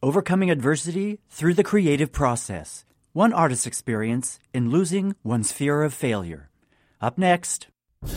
Overcoming adversity through the creative process. One artist's experience in losing one's fear of failure. Up next.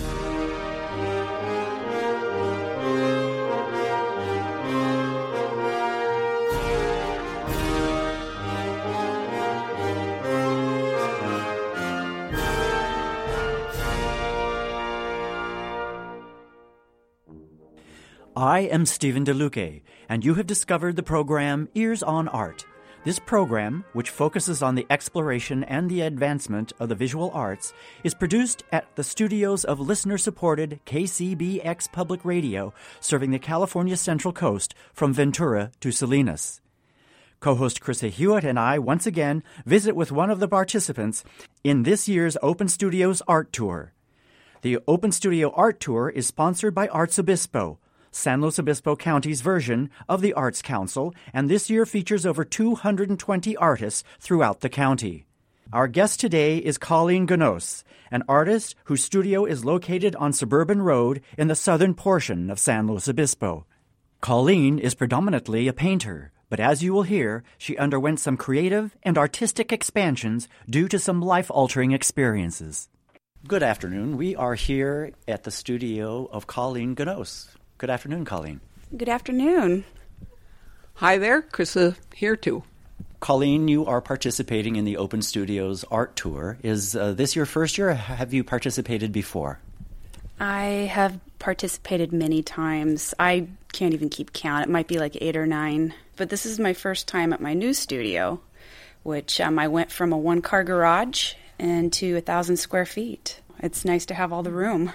I am Stephen DeLuque, and you have discovered the program Ears on Art. This program, which focuses on the exploration and the advancement of the visual arts, is produced at the studios of listener-supported KCBX Public Radio, serving the California Central Coast from Ventura to Salinas. Co-host Krista Hewitt and I once again visit with one of the participants in this year's Open Studios Art Tour. The Open Studio Art Tour is sponsored by Arts Obispo, San Luis Obispo County's version of the Arts Council, and this year features over 220 artists throughout the county. Our guest today is Colleen Ganos, an artist whose studio is located on Suburban Road in the southern portion of San Luis Obispo. Colleen is predominantly a painter, but as you will hear, she underwent some creative and artistic expansions due to some life-altering experiences. Good afternoon. We are here at the studio of Colleen Ganos. Good afternoon, Colleen. Good afternoon. Hi there, Krista here too. Colleen, you are participating in the Open Studios Art Tour. Is this your first year, or have you participated before? I have participated many times. I can't even keep count. It might be like 8 or 9. But this is my first time at my new studio, which I went from a one-car garage into 1,000 square feet. It's nice to have all the room.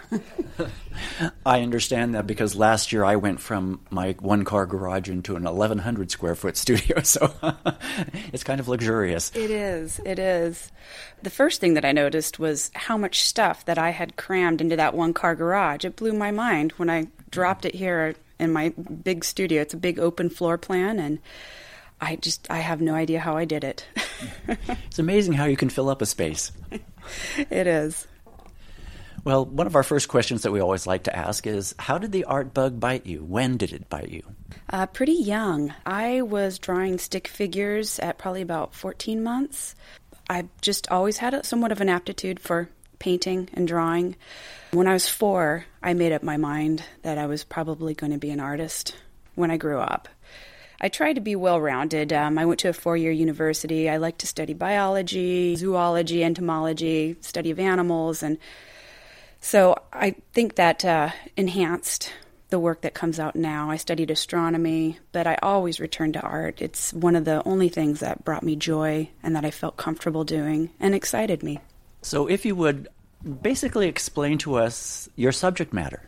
I understand that because last year I went from my one-car garage into an 1,100 square foot studio, so it's kind of luxurious. It is. It is. The first thing that I noticed was how much stuff that I had crammed into that one-car garage. It blew my mind when I dropped it here in my big studio. It's a big open floor plan, and I have no idea how I did it. It's amazing how you can fill up a space. It is. Well, one of our first questions that we always like to ask is, how did the art bug bite you? When did it bite you? Pretty young. I was drawing stick figures at probably about 14 months. I've just always had somewhat of an aptitude for painting and drawing. When I was 4, I made up my mind that I was probably going to be an artist when I grew up. I tried to be well-rounded. I went to a 4-year university. I like to study biology, zoology, entomology, study of animals, and so I think that enhanced the work that comes out now. I studied astronomy, but I always returned to art. It's one of the only things that brought me joy and that I felt comfortable doing and excited me. So if you would basically explain to us your subject matter.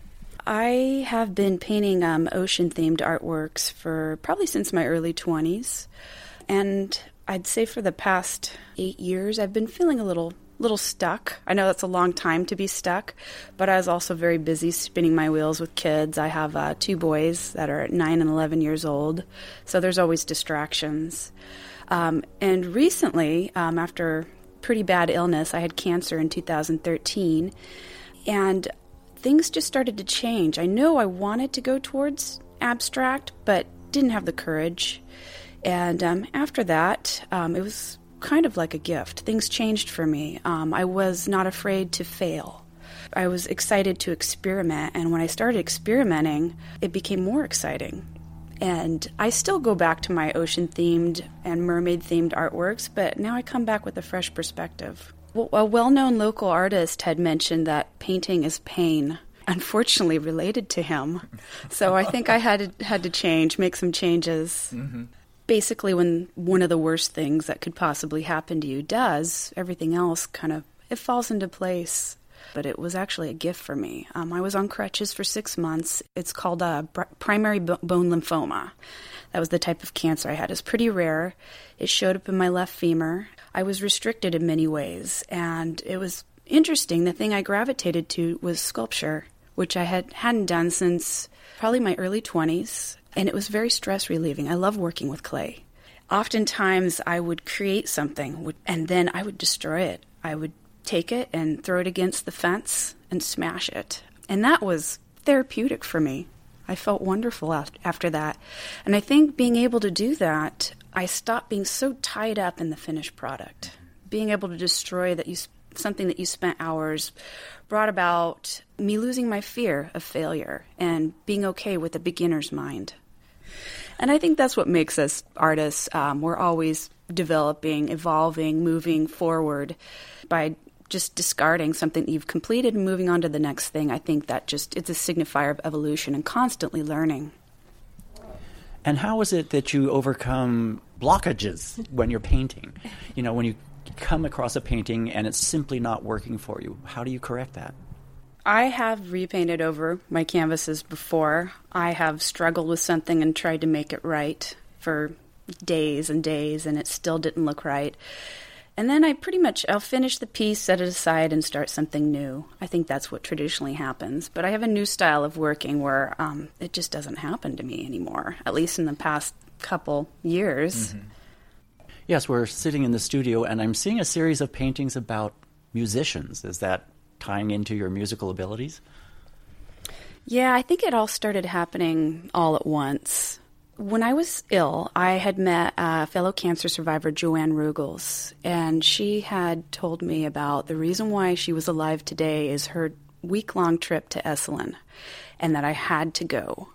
I have been painting ocean-themed artworks for probably since my early 20s. And I'd say for the past 8 years, I've been feeling a little stuck. I know that's a long time to be stuck, but I was also very busy spinning my wheels with kids. I have 2 boys that are 9 and 11 years old, so there's always distractions. And recently, after pretty bad illness, I had cancer in 2013, and things just started to change. I know I wanted to go towards abstract, but didn't have the courage. And after that, it was kind of like a gift. Things changed for me. I was not afraid to fail. I was excited to experiment, and when I started experimenting, it became more exciting. And I still go back to my ocean-themed and mermaid-themed artworks, but now I come back with a fresh perspective. Well, a well-known local artist had mentioned that painting is pain, unfortunately related to him. So I think I had to change, make some changes. Mm-hmm. Basically, when one of the worst things that could possibly happen to you does, everything else it falls into place. But it was actually a gift for me. I was on crutches for 6 months. It's called primary bone lymphoma. That was the type of cancer I had. It's pretty rare. It showed up in my left femur. I was restricted in many ways, and it was interesting. The thing I gravitated to was sculpture, which I hadn't done since probably my early 20s. And it was very stress relieving. I love working with clay. Oftentimes I would create something and then I would destroy it. I would take it and throw it against the fence and smash it. And that was therapeutic for me. I felt wonderful after that. And I think being able to do that, I stopped being so tied up in the finished product. Being able to destroy something that you spent hours brought about me losing my fear of failure and being okay with a beginner's mind. And I think that's what makes us artists. We're always developing, evolving, moving forward by just discarding something that you've completed and moving on to the next thing. I think that it's a signifier of evolution and constantly learning. And how is it that you overcome blockages when you're painting? When you come across a painting and it's simply not working for you, how do you correct that? I have repainted over my canvases before. I have struggled with something and tried to make it right for days and days, and it still didn't look right. And then I'll finish the piece, set it aside, and start something new. I think that's what traditionally happens. But I have a new style of working where it just doesn't happen to me anymore, at least in the past couple years. Mm-hmm. Yes, we're sitting in the studio, and I'm seeing a series of paintings about musicians. Is that tying into your musical abilities? Yeah, I think it all started happening all at once. When I was ill, I had met a fellow cancer survivor, Joanne Ruggles, and she had told me about the reason why she was alive today is her week-long trip to Esalen, and that I had to go.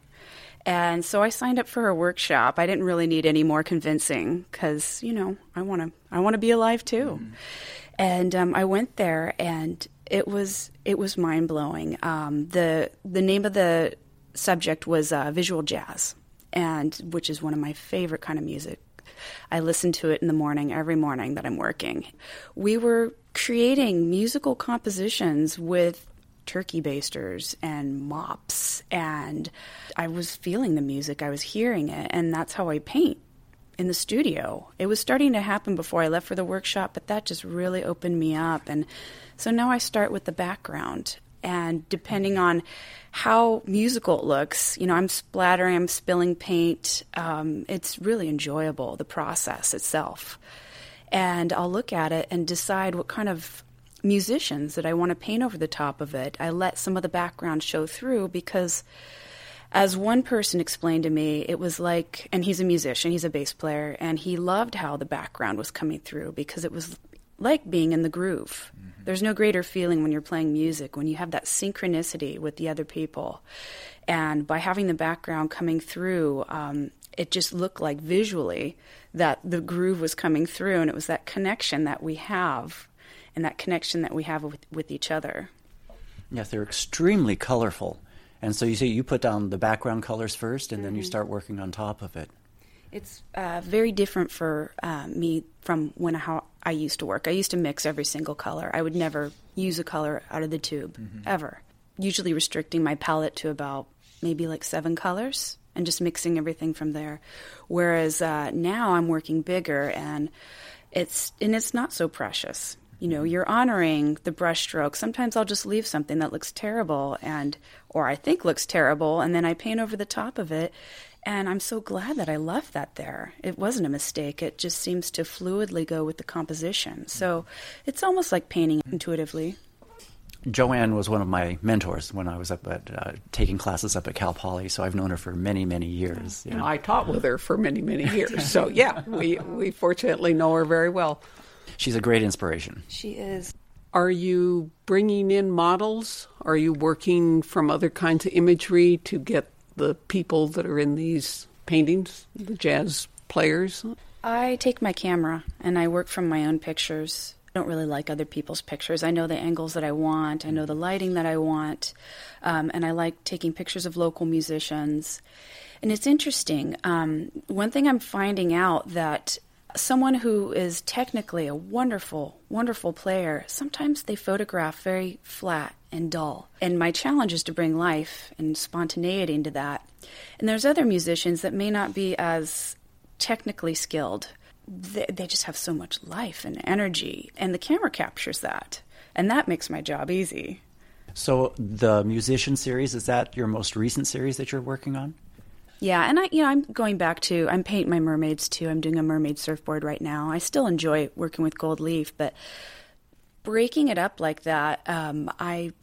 And so I signed up for her workshop. I didn't really need any more convincing because, I want to be alive too. Mm. And I went there, and it was mind-blowing. The name of the subject was visual jazz, and which is one of my favorite kind of music. I listen to it in the morning, every morning that I'm working. We were creating musical compositions with turkey basters and mops, and I was feeling the music, I was hearing it, and that's how I paint in the studio. It was starting to happen before I left for the workshop, but that just really opened me up. And so now I start with the background, and depending on how musical it looks, I'm splattering, I'm spilling paint, it's really enjoyable, the process itself. And I'll look at it and decide what kind of musicians that I want to paint over the top of it. I let some of the background show through because, as one person explained to me, it was like, and he's a musician, he's a bass player, and he loved how the background was coming through because it was like being in the groove. Mm-hmm. There's no greater feeling when you're playing music, when you have that synchronicity with the other people. And by having the background coming through, it just looked like visually that the groove was coming through, and it was that connection that we have, and that connection that we have with each other. Yes, they're extremely colorful. And so you say you put down the background colors first, and then you start working on top of it. It's very different for me from how I used to work. I used to mix every single color. I would never use a color out of the tube, ever. Usually restricting my palette to about maybe like 7 colors and just mixing everything from there. Whereas now I'm working bigger, and it's not so precious. You're honoring the brush stroke. Sometimes I'll just leave something that looks terrible or I think looks terrible, and then I paint over the top of it. And I'm so glad that I left that there. It wasn't a mistake. It just seems to fluidly go with the composition. So it's almost like painting intuitively. Joanne was one of my mentors when I was up at taking classes up at Cal Poly, so I've known her for many, many years. And I taught with her for many, many years. So, yeah, we fortunately know her very well. She's a great inspiration. She is. Are you bringing in models? Are you working from other kinds of imagery to get the people that are in these paintings, the jazz players? I take my camera and I work from my own pictures. I don't really like other people's pictures. I know the angles that I want. I know the lighting that I want. And I like taking pictures of local musicians. And it's interesting. One thing I'm finding out that someone who is technically a wonderful, wonderful player, sometimes they photograph very flat and dull. And my challenge is to bring life and spontaneity into that. And there's other musicians that may not be as technically skilled. They just have so much life and energy, and the camera captures that. And that makes my job easy. So the musician series, is that your most recent series that you're working on? Yeah, and I'm going back to, I'm painting my mermaids too. I'm doing a mermaid surfboard right now. I still enjoy working with gold leaf, but breaking it up like that, I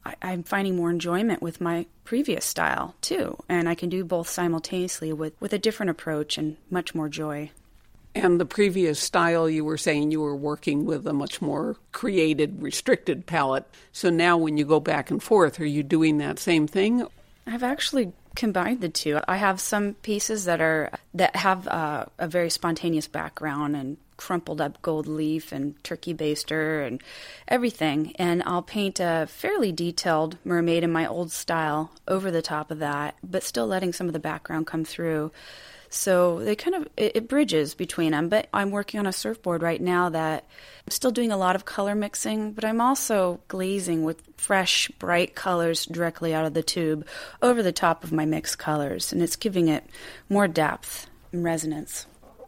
I'm finding more enjoyment with my previous style, too. And I can do both simultaneously with a different approach and much more joy. And the previous style, you were saying you were working with a much more created, restricted palette. So now when you go back and forth, are you doing that same thing? I've actually combined the two. I have some pieces that have a very spontaneous background and crumpled up gold leaf and turkey baster and everything. And I'll paint a fairly detailed mermaid in my old style over the top of that, but still letting some of the background come through. So they it bridges between them. But I'm working on a surfboard right now that I'm still doing a lot of color mixing, but I'm also glazing with fresh, bright colors directly out of the tube over the top of my mixed colors. And it's giving it more depth and resonance.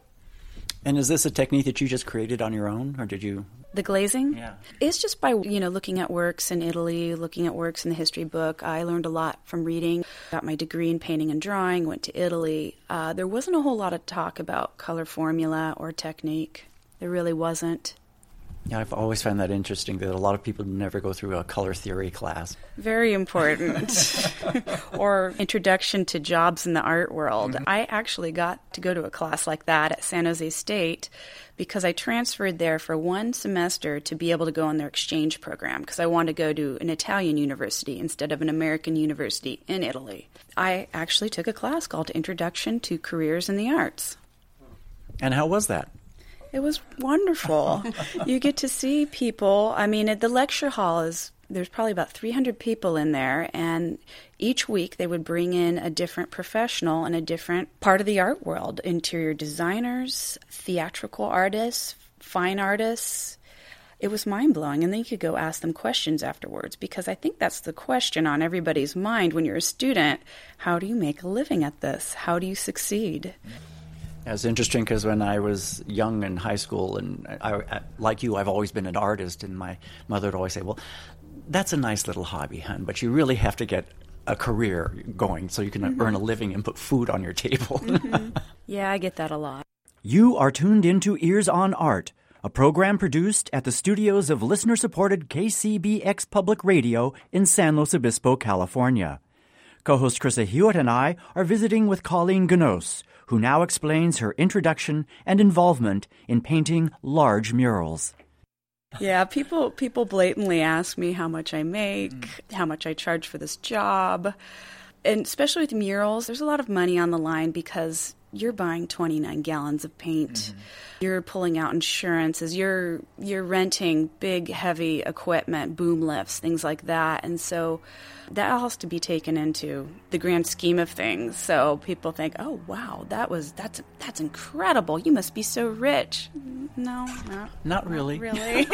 And is this a technique that you just created on your own, or did you? The glazing? Yeah. It's just by, looking at works in Italy, looking at works in the history book. I learned a lot from reading. Got my degree in painting and drawing, went to Italy. There wasn't a whole lot of talk about color formula or technique. There really wasn't. Yeah, I've always found that interesting that a lot of people never go through a color theory class. Very important. Or introduction to jobs in the art world. Mm-hmm. I actually got to go to a class like that at San Jose State because I transferred there for one semester to be able to go on their exchange program because I wanted to go to an Italian university instead of an American university in Italy. I actually took a class called Introduction to Careers in the Arts. And how was that? It was wonderful. You get to see people. I mean, at the lecture hall there's probably about 300 people in there, and each week they would bring in a different professional in a different part of the art world. Interior designers, theatrical artists, fine artists. It was mind-blowing, and then you could go ask them questions afterwards, because I think that's the question on everybody's mind when you're a student. How do you make a living at this? How do you succeed? It's interesting because when I was young in high school, and I, like you, I've always been an artist, and my mother would always say, well, that's a nice little hobby, hon, but you really have to get a career going so you can earn a living and put food on your table. Yeah, I get that a lot. You are tuned into Ears on Art, a program produced at the studios of listener-supported KCBX Public Radio in San Luis Obispo, California. Co-host Krista Hewitt and I are visiting with Colleen Ganos, who now explains her introduction and involvement in painting large murals. Yeah, people blatantly ask me how much I make, how much I charge for this job. And especially with murals, there's a lot of money on the line because you're buying 29 gallons of paint. Mm-hmm. You're pulling out insurances. You're renting big, heavy equipment, boom lifts, things like that. And so that all has to be taken into the grand scheme of things. So people think, oh, wow, that's incredible. You must be so rich. No, not really. Not really.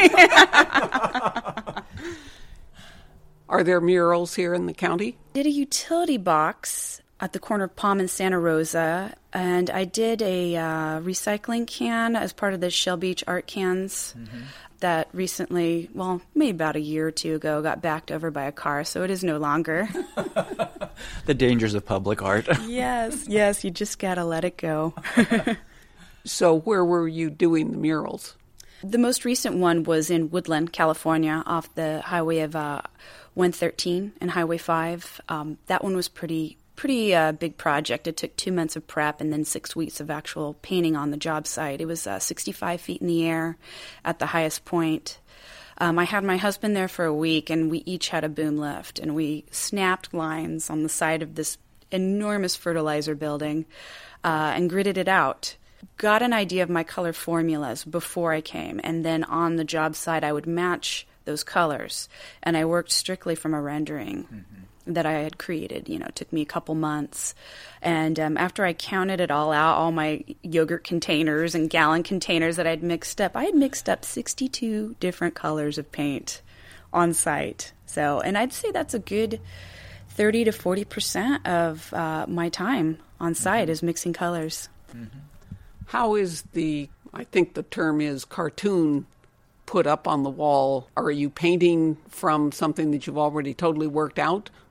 Are there murals here in the county? Did a utility box at the corner of Palm and Santa Rosa, and I did a recycling can as part of the Shell Beach art cans that recently, well, maybe about a year or two ago, got backed over by a car, so it is no longer. The dangers of public art. Yes, you just gotta let it go. So where were you doing the murals? The most recent one was in Woodland, California, off the highway of 113 and Highway 5. That one was pretty big project. It took 2 months of prep and then 6 weeks of actual painting on the job site. It was 65 feet in the air at the highest point. I had my husband there for a week, and we each had a boom lift, and we snapped lines on the side of this enormous fertilizer building and gridded it out. Got an idea of my color formulas before I came, and then on the job site I would match those colors, and I worked strictly from a rendering that I had created. It took me a couple months, and after I counted it all out, all my yogurt containers and gallon containers that I'd mixed up, I had mixed up 62 different colors of paint on site. So, and I'd say that's a good 30 to 40% of my time on site is mixing colors. How is I think the term is cartoon, put up on the wall? Are you painting from something that you've already totally worked out,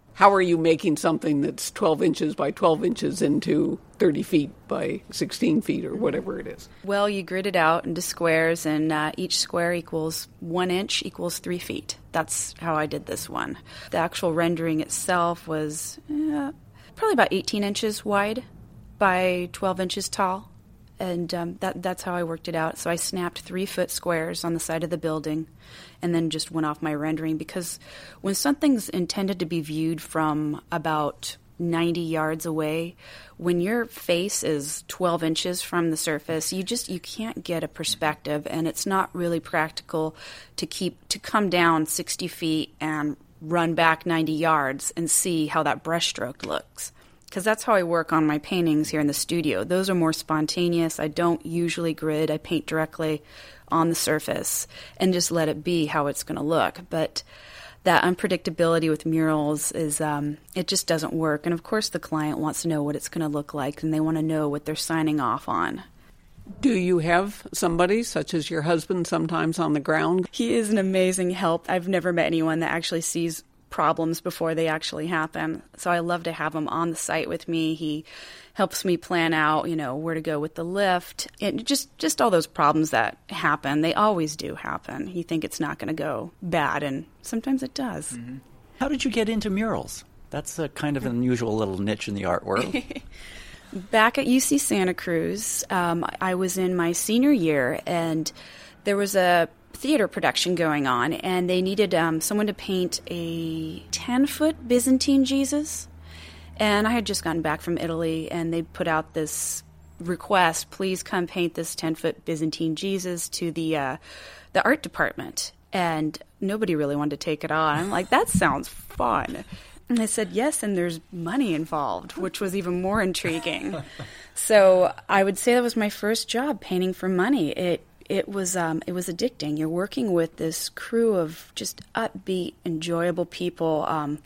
How are you making something that's 12 inches by 12 inches into 30 feet by 16 feet or whatever it is? Well, you grid it out into squares, and each square equals 1 inch equals 3 feet. That's how I did this one. The actual rendering itself was probably about 18 inches wide by 12 inches tall. And that's how I worked it out. So I snapped 3-foot squares on the side of the building and then just went off my rendering, because when something's intended to be viewed from about 90 yards away, when your face is 12 inches from the surface, you can't get a perspective, and it's not really practical to come down 60 feet and run back 90 yards and see how that brushstroke looks. Because that's how I work on my paintings here in the studio. Those are more spontaneous. I don't usually grid. I paint directly on the surface and just let it be how it's going to look. But that unpredictability with murals is, it just doesn't work. And of course the client wants to know what it's going to look like, and they want to know what they're signing off on. Do you have somebody, such as your husband, sometimes on the ground? He is an amazing help. I've never met anyone that actually sees problems before they actually happen. So I love to have him on the site with me. He helps me plan out, where to go with the lift, and just all those problems that happen. They always do happen. You think it's not going to go bad, and sometimes it does. Mm-hmm. How did you get into murals? That's a kind of an unusual little niche in the art world. Back at UC Santa Cruz, I was in my senior year, and there was a theater production going on, and they needed someone to paint a 10-foot Byzantine Jesus. And I had just gotten back from Italy, and they put out this request, please come paint this 10-foot Byzantine Jesus to the art department. And nobody really wanted to take it on. I'm like, that sounds fun. And I said, yes, and there's money involved, which was even more intriguing. So I would say that was my first job, painting for money. It was addicting. You're working with this crew of just upbeat, enjoyable people.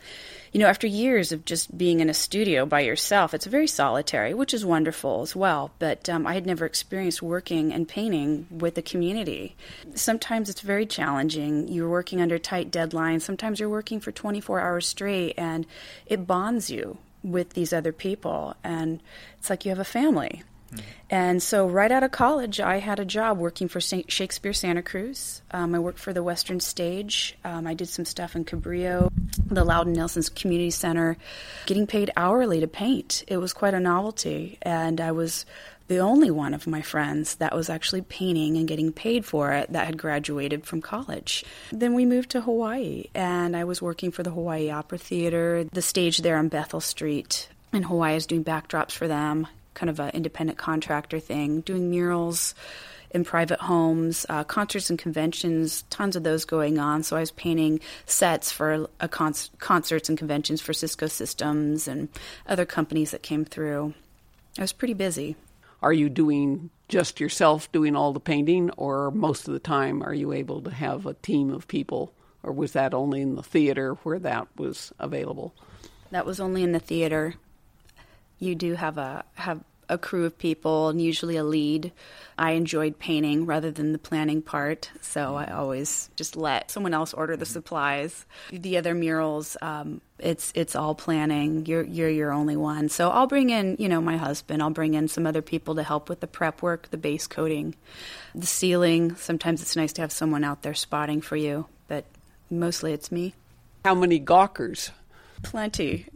After years of just being in a studio by yourself, it's very solitary, which is wonderful as well. But I had never experienced working and painting with a community. Sometimes it's very challenging. You're working under tight deadlines. Sometimes you're working for 24 hours straight, and it bonds you with these other people. And it's like you have a family. And so right out of college, I had a job working for Shakespeare Santa Cruz. I worked for the Western Stage. I did some stuff in Cabrillo, the Loudon Nelson's Community Center, getting paid hourly to paint. It was quite a novelty, and I was the only one of my friends that was actually painting and getting paid for it that had graduated from college. Then we moved to Hawaii, and I was working for the Hawaii Opera Theater, the stage there on Bethel Street in Hawaii. I was doing backdrops for them, kind of an independent contractor thing, doing murals in private homes, concerts and conventions, tons of those going on. So I was painting sets for concerts and conventions for Cisco Systems and other companies that came through. I was pretty busy. Are you doing just yourself doing all the painting, or most of the time are you able to have a team of people, or was that only in the theater where that was available? That was only in the theater. You do have a crew of people, and usually a lead. I enjoyed painting rather than the planning part, so I always just let someone else order the supplies. The other murals, it's all planning. You're your only one. So I'll bring in, my husband. I'll bring in some other people to help with the prep work, the base coating, the ceiling. Sometimes it's nice to have someone out there spotting for you, but mostly it's me. How many gawkers? Plenty.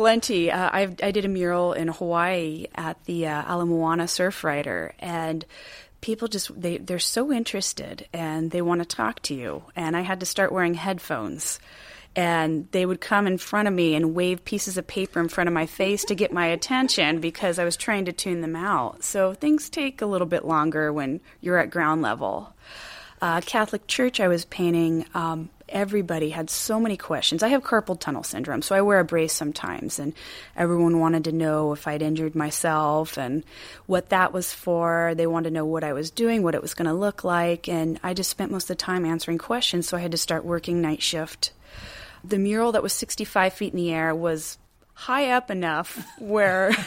I did a mural in Hawaii at the Ala Moana Surfrider, and people they're so interested, and they want to talk to you. And I had to start wearing headphones, and they would come in front of me and wave pieces of paper in front of my face to get my attention because I was trying to tune them out. So things take a little bit longer when you're at ground level. Catholic Church I was painting, everybody had so many questions. I have carpal tunnel syndrome, so I wear a brace sometimes, and everyone wanted to know if I'd injured myself and what that was for. They wanted to know what I was doing, what it was going to look like, and I just spent most of the time answering questions, so I had to start working night shift. The mural that was 65 feet in the air was high up enough where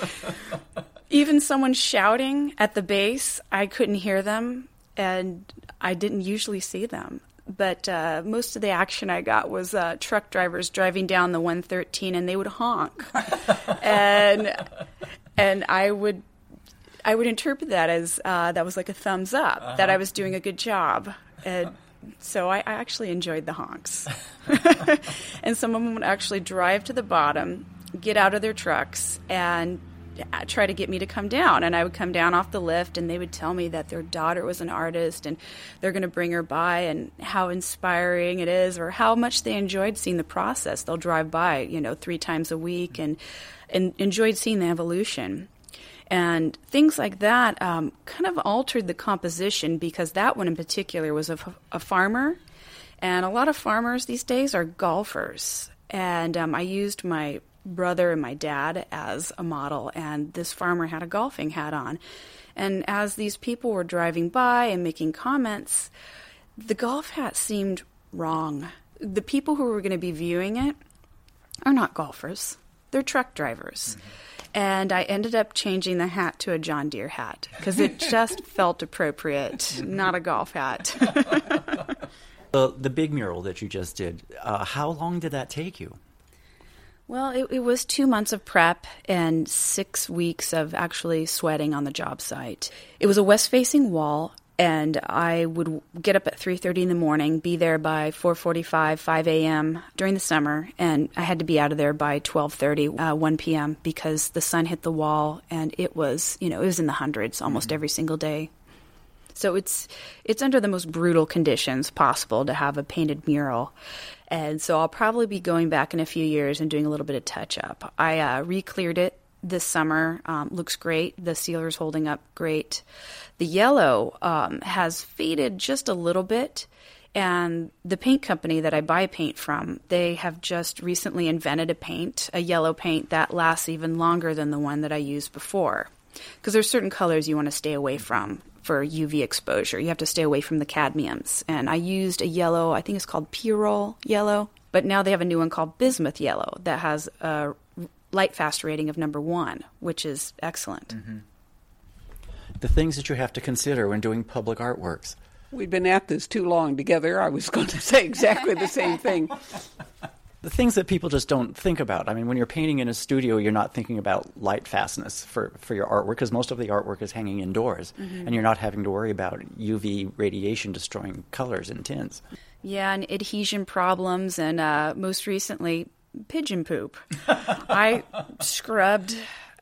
even someone shouting at the base, I couldn't hear them, and I didn't usually see them. But most of the action I got was truck drivers driving down the 113, and they would honk, and I would interpret that as that was like a thumbs up, that I was doing a good job. And so I actually enjoyed the honks. And some of them would actually drive to the bottom, get out of their trucks, and try to get me to come down. And I would come down off the lift, and they would tell me that their daughter was an artist and they're going to bring her by, and how inspiring it is, or how much they enjoyed seeing the process. They'll drive by, 3 times a week, and enjoyed seeing the evolution. And things like that kind of altered the composition, because that one in particular was a farmer. And a lot of farmers these days are golfers. And I used my brother and my dad as a model, and this farmer had a golfing hat on. And as these people were driving by and making comments, the golf hat seemed wrong. The people who were going to be viewing it are not golfers. They're truck drivers. And I ended up changing the hat to a John Deere hat because it just felt appropriate, not a golf hat. The big mural that you just did, how long did that take you? Well, it was 2 months of prep and 6 weeks of actually sweating on the job site. It was a west-facing wall, and I would get up at 3:30 in the morning, be there by 4:45, 5 a.m. during the summer, and I had to be out of there by 12:30, 1 p.m. because the sun hit the wall, and it was, it was in the hundreds almost every single day. So it's under the most brutal conditions possible to have a painted mural. And so I'll probably be going back in a few years and doing a little bit of touch-up. I re-cleared it this summer. Looks great. The sealer's holding up great. The yellow has faded just a little bit. And the paint company that I buy paint from, they have just recently invented a yellow paint that lasts even longer than the one that I used before. Because there's certain colors you want to stay away from for UV exposure. You have to stay away from the cadmiums. And I used a yellow, I think it's called Purol yellow, but now they have a new one called Bismuth yellow that has a light fast rating of number 1, which is excellent. Mm-hmm. The things that you have to consider when doing public artworks. We've been at this too long together. I was going to say exactly the same thing. The things that people just don't think about. I mean, when you're painting in a studio, you're not thinking about light fastness for your artwork, because most of the artwork is hanging indoors, and you're not having to worry about UV radiation destroying colors and tints. Yeah, and adhesion problems, and most recently, pigeon poop. I scrubbed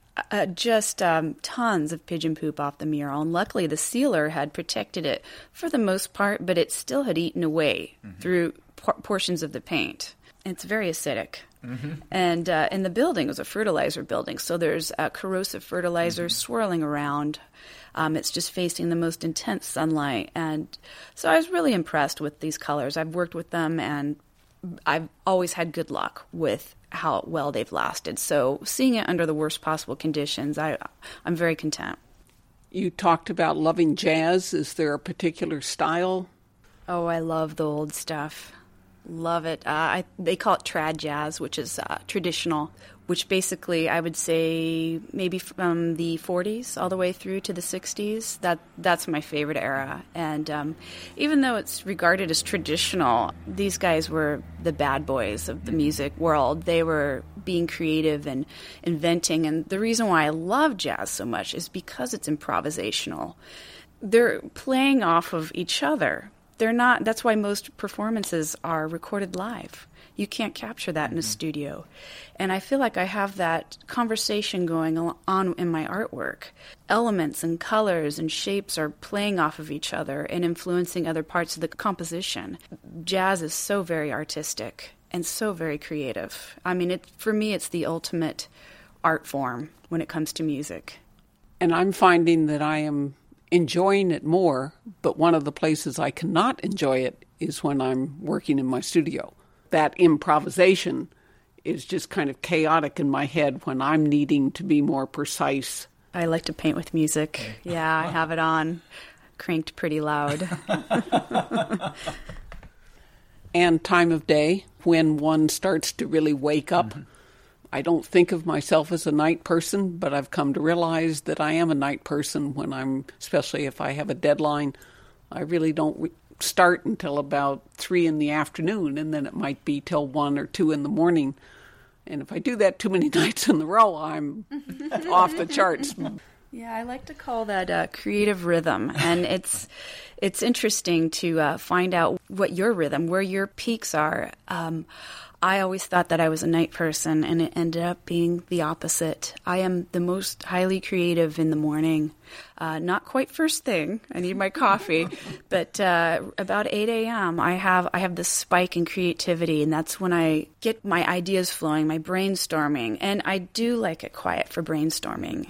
just tons of pigeon poop off the mural, and luckily the sealer had protected it for the most part, but it still had eaten away through portions of the paint. It's very acidic. And in the building, it was a fertilizer building, so there's corrosive fertilizer swirling around. It's just facing the most intense sunlight. And so I was really impressed with these colors. I've worked with them, and I've always had good luck with how well they've lasted. So seeing it under the worst possible conditions, I'm very content. You talked about loving jazz. Is there a particular style? Oh, I love the old stuff. Love it. They call it trad jazz, which is traditional, which basically I would say maybe from the 40s all the way through to the 60s. That's my favorite era. And even though it's regarded as traditional, these guys were the bad boys of the music world. They were being creative and inventing. And the reason why I love jazz so much is because it's improvisational. They're playing off of each other. They're not. That's why most performances are recorded live. You can't capture that in a studio. And I feel like I have that conversation going on in my artwork. Elements and colors and shapes are playing off of each other and influencing other parts of the composition. Jazz is so very artistic and so very creative. I mean, for me, it's the ultimate art form when it comes to music. And I'm finding that I am enjoying it more, but one of the places I cannot enjoy it is when I'm working in my studio. That improvisation is just kind of chaotic in my head when I'm needing to be more precise. I like to paint with music. Yeah, I have it on, cranked pretty loud. And time of day, when one starts to really wake up. I don't think of myself as a night person, but I've come to realize that I am a night person when especially if I have a deadline. I really don't start until about 3 in the afternoon, and then it might be till 1 or 2 in the morning. And if I do that too many nights in a row, I'm off the charts. Yeah, I like to call that creative rhythm, and it's interesting to find out what your rhythm, where your peaks are. I always thought that I was a night person, and it ended up being the opposite. I am the most highly creative in the morning. Not quite first thing. I need my coffee. But about 8 a.m., I have this spike in creativity, and that's when I get my ideas flowing, my brainstorming. And I do like it quiet for brainstorming.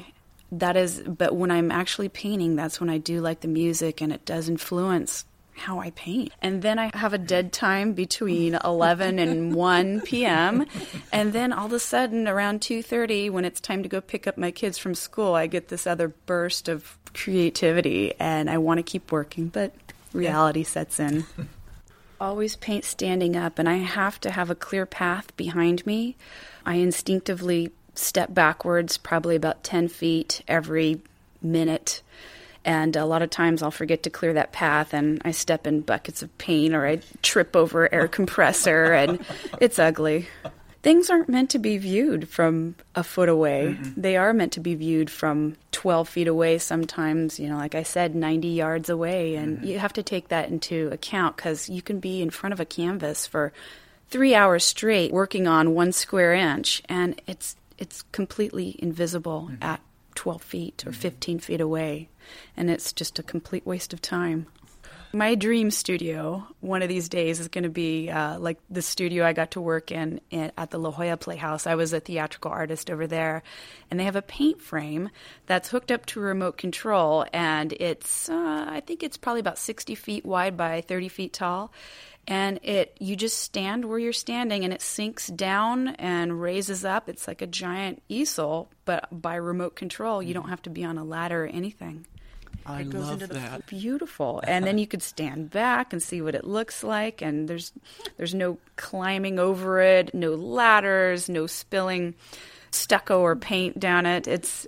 But when I'm actually painting, that's when I do like the music, and it does influence how I paint. And then I have a dead time between 11 and 1 p.m. And then all of a sudden around 2:30, when it's time to go pick up my kids from school, I get this other burst of creativity, and I want to keep working, but reality sets in. Always paint standing up, and I have to have a clear path behind me. I instinctively step backwards probably about 10 feet every minute. And a lot of times I'll forget to clear that path, and I step in buckets of paint, or I trip over an air compressor, and it's ugly. Things aren't meant to be viewed from a foot away. Mm-hmm. They are meant to be viewed from 12 feet away sometimes, like I said, 90 yards away. And you have to take that into account, because you can be in front of a canvas for 3 hours straight working on 1 square inch, and it's completely invisible at 12 feet or 15 feet away, and it's just a complete waste of time. My dream studio one of these days is going to be like the studio I got to work in at the La Jolla Playhouse. I was a theatrical artist over there, and they have a paint frame that's hooked up to a remote control, and it's I think it's probably about 60 feet wide by 30 feet tall. And you just stand where you're standing, and it sinks down and raises up. It's like a giant easel, but by remote control. You don't have to be on a ladder or anything. I love that. Beautiful. And then you could stand back and see what it looks like. And there's no climbing over it, no ladders, no spilling stucco or paint down it.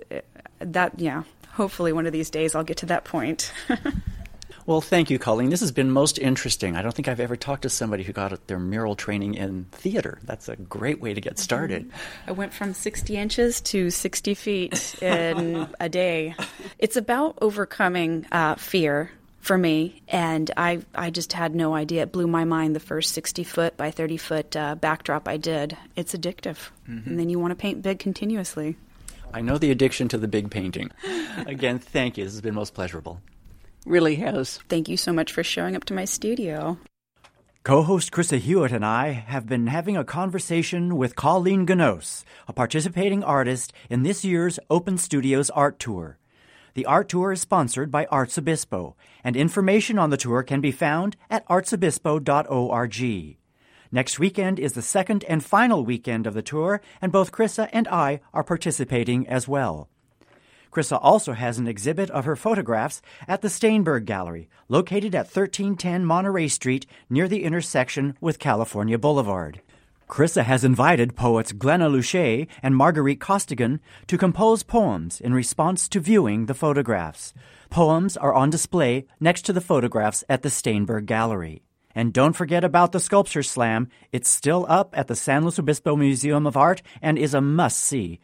Hopefully one of these days I'll get to that point. Well, thank you, Colleen. This has been most interesting. I don't think I've ever talked to somebody who got their mural training in theater. That's a great way to get started. I went from 60 inches to 60 feet in a day. It's about overcoming fear for me, and I just had no idea. It blew my mind, the first 60-foot by 30-foot backdrop I did. It's addictive, and then you want to paint big continuously. I know the addiction to the big painting. Again, thank you. This has been most pleasurable. Really has. Thank you so much for showing up to my studio. Co-host Krista Hewitt and I have been having a conversation with Colleen Ganos, a participating artist in this year's Open Studios Art Tour. The art tour is sponsored by Arts Obispo, and information on the tour can be found at artsobispo.org. Next weekend is the second and final weekend of the tour, and both Krista and I are participating as well. Krista also has an exhibit of her photographs at the Steinberg Gallery, located at 1310 Monterey Street near the intersection with California Boulevard. Krista has invited poets Glenna Luce and Marguerite Costigan to compose poems in response to viewing the photographs. Poems are on display next to the photographs at the Steinberg Gallery. And don't forget about the Sculpture Slam. It's still up at the San Luis Obispo Museum of Art and is a must-see.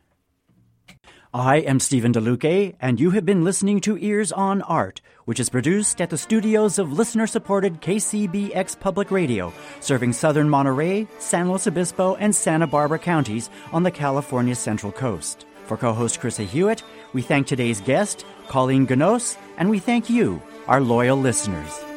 I am Stephen DeLuque, and you have been listening to Ears on Art, which is produced at the studios of listener-supported KCBX Public Radio, serving southern Monterey, San Luis Obispo, and Santa Barbara counties on the California Central Coast. For co-host Krista Hewitt, we thank today's guest, Colleen Ganos, and we thank you, our loyal listeners.